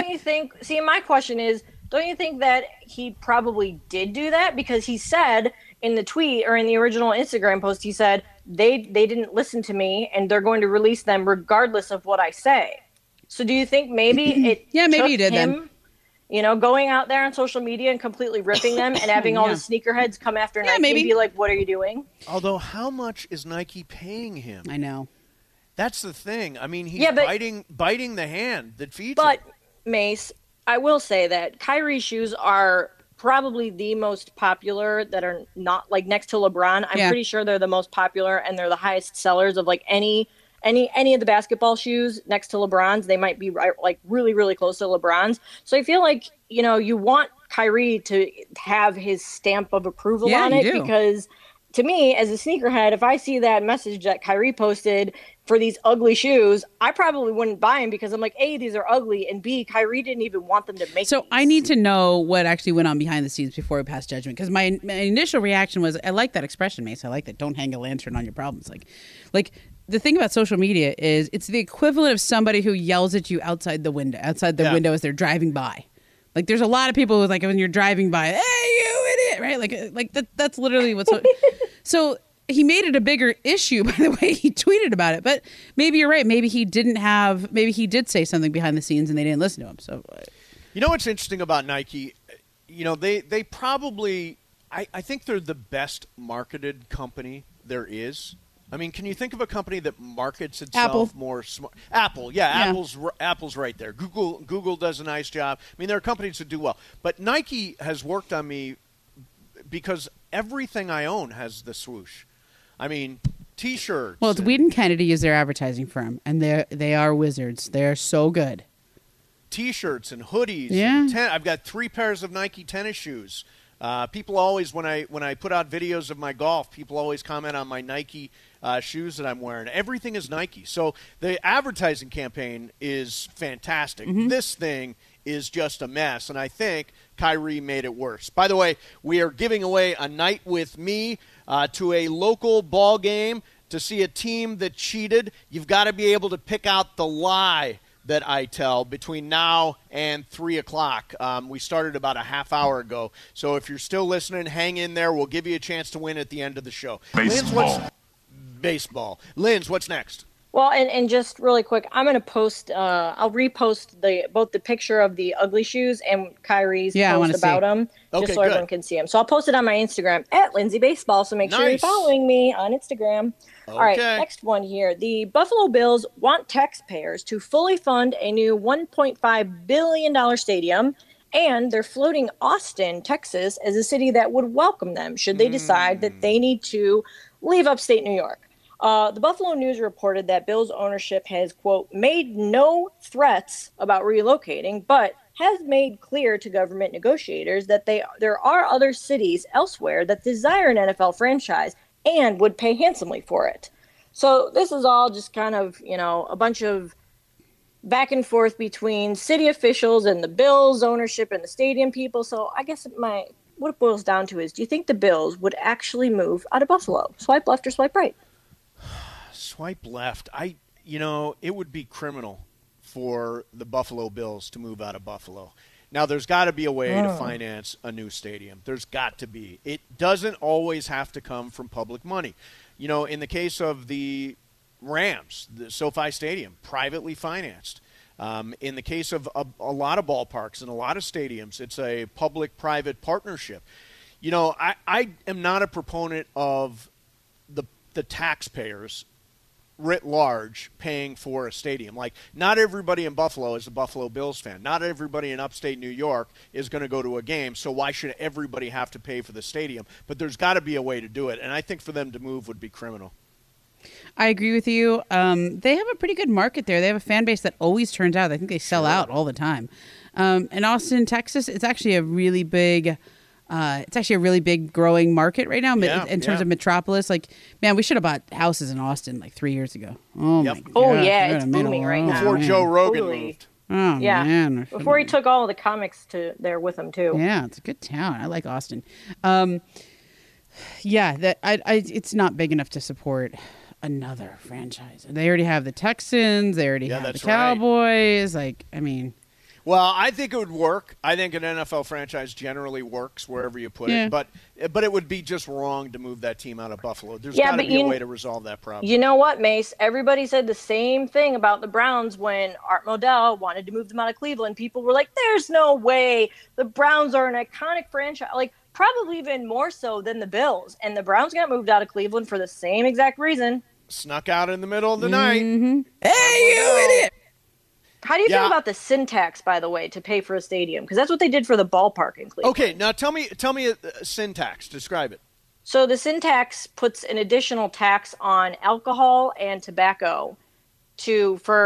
See, my question is, don't you think that he probably did do that? Because he said in the tweet or in the original Instagram post, he said they didn't listen to me and they're going to release them regardless of what I say. So do you think maybe it maybe he did him, going out there on social media and completely ripping them and having all the sneakerheads come after Nike and be like, what are you doing? Although, how much is Nike paying him? I know. That's the thing. I mean, he's biting the hand that feeds him. But, Mace, I will say that Kyrie's shoes are probably the most popular that are not, next to LeBron. I'm pretty sure they're the most popular and they're the highest sellers of, any of the basketball shoes next to LeBron's. They might be really, really close to LeBron's. So I feel like, you want Kyrie to have his stamp of approval Yeah, on you it, do. because to me, as a sneakerhead, if I see that message that Kyrie posted for these ugly shoes, I probably wouldn't buy them because I'm like, A, these are ugly, and B, Kyrie didn't even want them to make So these. I need to know what actually went on behind the scenes before we pass judgment, because my initial reaction was, I like that expression, Mace. I like that. Don't hang a lantern on your problems. Like the thing about social media is it's the equivalent of somebody who yells at you outside the window as they're driving by. Like there's a lot of people who, like, when you're driving by, hey, you idiot, right? Like that's literally what's so. He made it a bigger issue by the way he tweeted about it. But maybe you're right. Maybe he did say something behind the scenes and they didn't listen to him. So, You know what's interesting about Nike? You know, they probably, I think they're the best marketed company there is. I mean, can you think of a company that markets itself Apple. more smart? Apple, yeah. Apple's right there. Google does a nice job. I mean, there are companies that do well. But Nike has worked on me because everything I own has the swoosh. I mean, T-shirts. well, it's Weed & Kennedy is their advertising firm, and they are wizards. They are so good. T-shirts and hoodies. Yeah. And I've got 3 pairs of Nike tennis shoes. People always, when I put out videos of my golf, people always comment on my Nike shoes that I'm wearing. Everything is Nike. So the advertising campaign is fantastic. Mm-hmm. This thing is just a mess, and I think Kyrie made it worse. By the way, we are giving away a night with me to a local ball game to see a team that cheated. You've got to be able to pick out the lie that I tell between now and 3 o'clock. We started about a half hour ago. So if you're still listening, hang in there. We'll give you a chance to win at the end of the show. Baseball. Linz, what's next? Well, and just really quick, I'm going to post, I'll repost both the picture of the ugly shoes and Kyrie's I wanna post about see. them, Okay, just so good. everyone can see them. So I'll post it on my Instagram, @LindsayBaseball, so make sure you're Nice. following me on Instagram. All right, Okay. next one here. The Buffalo Bills want taxpayers to fully fund a new $1.5 billion stadium, and they're floating Austin, Texas, as a city that would welcome them should they decide that they need to leave upstate New York. The Buffalo News reported that Bills ownership has, quote, made no threats about relocating, but has made clear to government negotiators that there are other cities elsewhere that desire an NFL franchise and would pay handsomely for it. So this is all just kind of, a bunch of back and forth between city officials and the Bills ownership and the stadium people. So I guess what it boils down to is, do you think the Bills would actually move out of Buffalo? Swipe left or swipe right? Swipe left. It would be criminal for the Buffalo Bills to move out of Buffalo. Now, there's got to be a way to finance a new stadium. There's got to be. It doesn't always have to come from public money. In the case of the Rams, the SoFi Stadium, privately financed. In the case of a lot of ballparks and a lot of stadiums, it's a public-private partnership. I am not a proponent of the taxpayers writ large paying for a stadium. Like, not everybody in Buffalo is a Buffalo Bills fan. Not everybody in upstate New York is going to go to a game, so why should everybody have to pay for the stadium? But there's got to be a way to do it, and I think for them to move would be criminal. I agree with you. They have a pretty good market there. They have a fan base that always turns out. I think they sell out all the time. In Austin, Texas, it's actually a really big growing market right now in terms of metropolis. Like, man, we should have bought houses in Austin like 3 years ago. Oh, Yep. my God. Oh, yeah, They're it's in the middle. booming right now. Before Joe Rogan Totally. moved. Oh, Yeah. man. Before he took all the comics to there with him too. Yeah, it's a good town. I like Austin. It's not big enough to support another franchise. They already have the Texans. They already have the that's right. Cowboys. Well, I think it would work. I think an NFL franchise generally works wherever you put it. But it would be just wrong to move that team out of Buffalo. There's got to be a way to resolve that problem. You know what, Mace? Everybody said the same thing about the Browns when Art Modell wanted to move them out of Cleveland. People were like, there's no way. The Browns are an iconic franchise. Like, probably even more so than the Bills. And the Browns got moved out of Cleveland for the same exact reason. Snuck out in the middle of the night. Hey, you idiot! How do you think about the syntax, by the way, to pay for a stadium? Because that's what they did for the ballpark in Cleveland. Okay, now tell me syntax. Describe it. So the syntax puts an additional tax on alcohol and tobacco for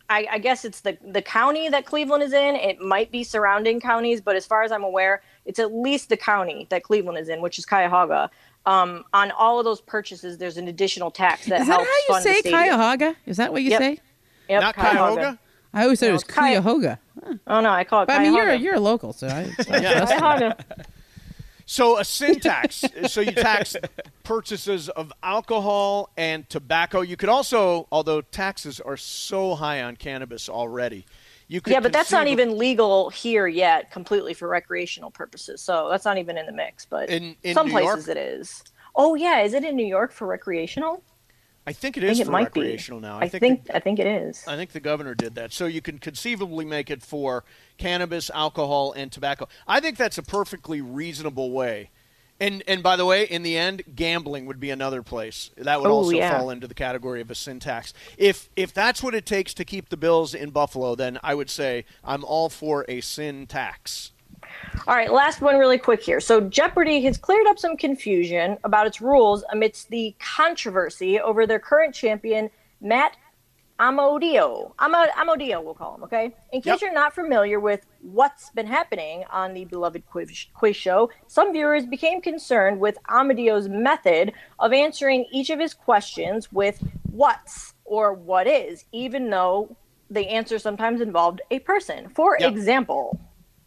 I guess it's the county that Cleveland is in. It might be surrounding counties, but as far as I'm aware, it's at least the county that Cleveland is in, which is Cuyahoga. On all of those purchases, there's an additional tax that helps fund the stadium. Is that how you say Cuyahoga? Is that what you say? Yep, Not Cuyahoga? I always thought it was Cuyahoga. Oh, no, I call it But I Cuyahoga. mean, you're a local, so Cuyahoga. So a sin tax. So you tax purchases of alcohol and tobacco. You could also, although taxes are so high on cannabis already, you could. Yeah, but that's not even legal here yet, completely for recreational purposes. So that's not even in the mix. But in some New places York? it is. Oh yeah, is it in New York for recreational? I think it is for recreational now. I think it is. I think the governor did that. So you can conceivably make it for cannabis, alcohol, and tobacco. I think that's a perfectly reasonable way. And by the way, in the end, gambling would be another place. That would also fall into the category of a sin tax. If that's what it takes to keep the Bills in Buffalo, then I would say I'm all for a sin tax. All right, last one really quick here. So Jeopardy has cleared up some confusion about its rules amidst the controversy over their current champion, Matt Amodio. Amodio, we'll call him, okay? In case you're not familiar with what's been happening on the beloved quiz show, some viewers became concerned with Amodio's method of answering each of his questions with what's or what is, even though the answer sometimes involved a person. For example...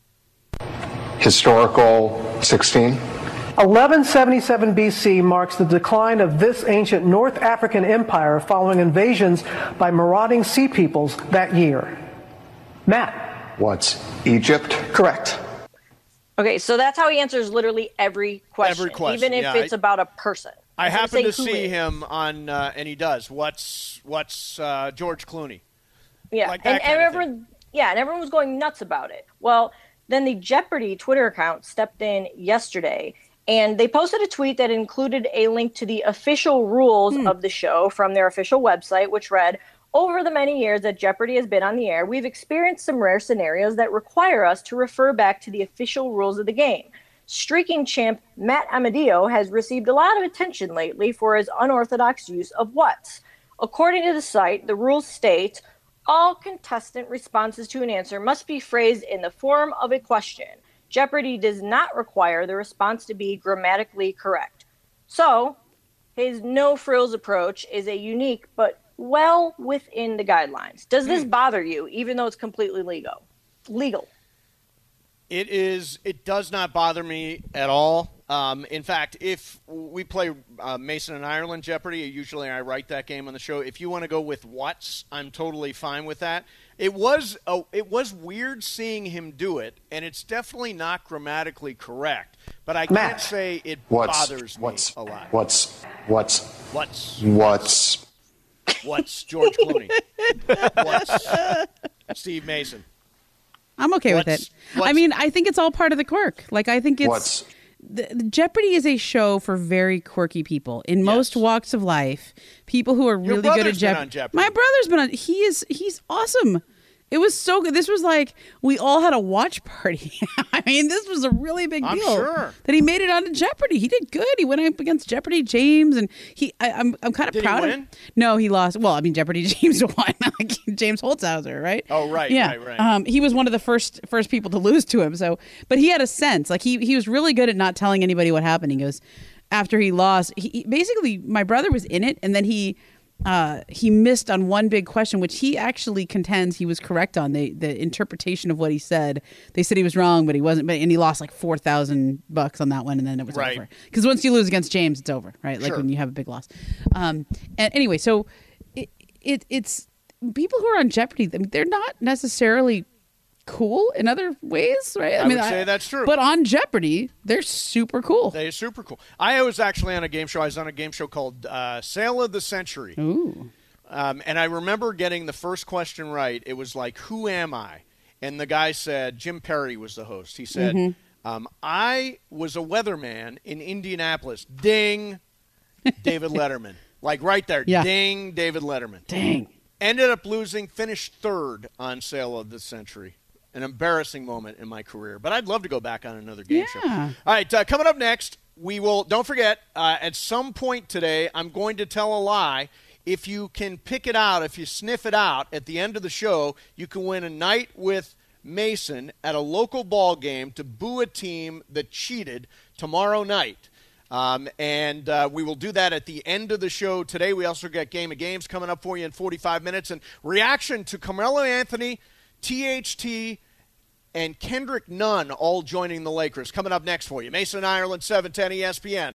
Historical 16. 1177 BC marks the decline of this ancient North African empire following invasions by marauding sea peoples that year. Matt. What's Egypt? Correct. Okay, so that's how he answers literally every question. Even if it's about a person. I happen to see him on, and he does. What's George Clooney? Yeah, like that and everyone was going nuts about it. Well, then the Jeopardy Twitter account stepped in yesterday, and they posted a tweet that included a link to the official rules of the show from their official website, which read, "Over the many years that Jeopardy has been on the air, we've experienced some rare scenarios that require us to refer back to the official rules of the game. Streaking champ Matt Amodio has received a lot of attention lately for his unorthodox use of what's. According to the site, the rules state, all contestant responses to an answer must be phrased in the form of a question. Jeopardy does not require the response to be grammatically correct." So, his no-frills approach is a unique but well within the guidelines. Does this bother you, even though it's completely legal? It does not bother me at all. In fact, if we play Mason and Ireland Jeopardy, usually I write that game on the show. If you want to go with what's, I'm totally fine with that. It was weird seeing him do it, and it's definitely not grammatically correct. But I can't say it bothers me a lot. What's George Clooney? What's Steve Mason? I'm okay with it. I mean, I think it's all part of the quirk. Like, I think it's... The Jeopardy is a show for very quirky people in most walks of life. People who are really good at Jeopardy. My brother's been on. He's awesome. It was so good. This was like we all had a watch party. I mean, this was a really big deal. Sure. That he made it onto Jeopardy. He did good. He went up against Jeopardy James, and I'm kind of proud of him. No, he lost. Well, I mean, Jeopardy James won. Like James Holzhauser, right? Oh, right. Yeah. Right. He was one of the first people to lose to him. So, but he had a sense. Like he was really good at not telling anybody what happened. He goes after he lost. He basically, my brother was in it, and then he missed on one big question, which he actually contends he was correct on. The interpretation of what he said, they said he was wrong, but he wasn't. And he lost like $4,000 on that one, and then it was over. Because once you lose against James, it's over, right? Like when you have a big loss. And anyway, so it's people who are on Jeopardy. They're not necessarily cool in other ways, right? I would say that's true. But on Jeopardy, they're super cool. They're super cool. I was actually on a game show. I was on a game show called Sale of the Century. Ooh. And I remember getting the first question right. It was like, who am I? And the guy said, Jim Perry was the host. He said, I was a weatherman in Indianapolis. Ding, David Letterman. Like right there. Yeah. Ding, David Letterman. Dang. Ended up losing, finished third on Sale of the Century. An embarrassing moment in my career. But I'd love to go back on another game show. All right, coming up next, we will, don't forget, at some point today, I'm going to tell a lie. If you can pick it out, if you sniff it out at the end of the show, you can win a night with Mason at a local ball game to boo a team that cheated tomorrow night. And we will do that at the end of the show today. We also got Game of Games coming up for you in 45 minutes. And reaction to Carmelo Anthony, THT, and Kendrick Nunn all joining the Lakers. Coming up next for you. Mason, Ireland, 710 ESPN.